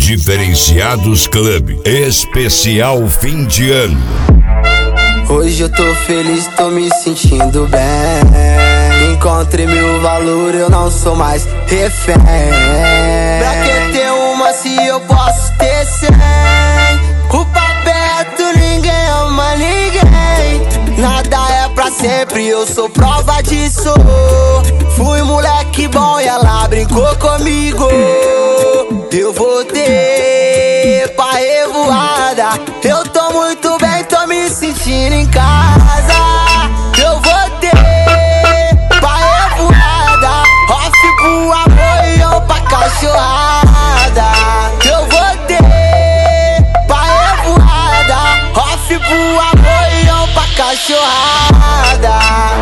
Diferenciados Club, especial fim de ano. Hoje eu tô feliz, tô me sentindo bem. Encontrei meu valor, eu não sou mais refém. Pra que ter uma se eu posso ter 100? Culpa perto, ninguém ama ninguém. Nada é pra sempre, eu sou prova disso. Fui moleque bom e ela brincou comigo. Eu voltei pra revoada. Eu tô muito bem, tô me sentindo em casa. Eu voltei pra revoada. Off pro amor e eu pra cachorrada. Eu voltei pra revoada. Off pro amor e eu pra cachorrada.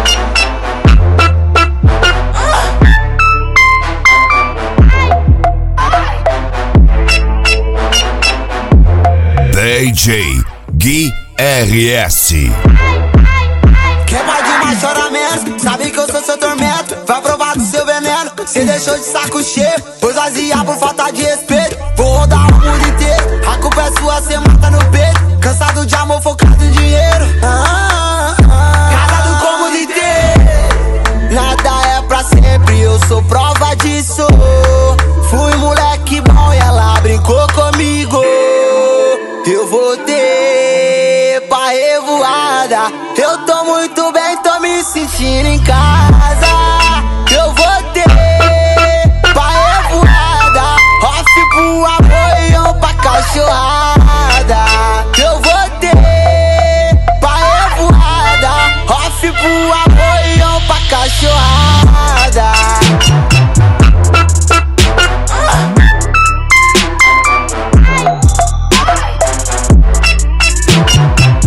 DJ Gui RS. Quem vai demais chora menos, sabe que eu sou seu tormento. Vai provar do seu veneno, cê deixou de saco cheio. Pois vazia por falta de respeito. Vou rodar o mundo inteiro, a culpa é sua, cê mata no peito. Cansado de amor, focado em dinheiro. Casado como de ter. Nada é pra sempre, eu sou prova disso. Fui moleque bom e ela brincou comigo. Eu voltei pra revoada. Eu tô muito bem, tô me sentindo em casa. Eu voltei pra revoada. Off pro amor e eu pra cachorrada. Eu voltei pra revoada. Off pro amor e eu pra cachorrada.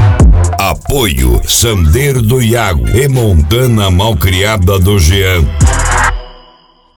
Apoio Sandeiro do Iago e Montana Malcriada do Jean.